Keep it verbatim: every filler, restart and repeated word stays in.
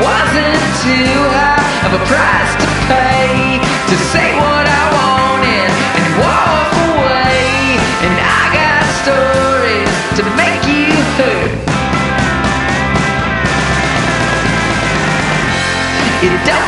wasn't too high of a price to pay to say what I wanted and walk away. And I got stories to make you hurt. It don't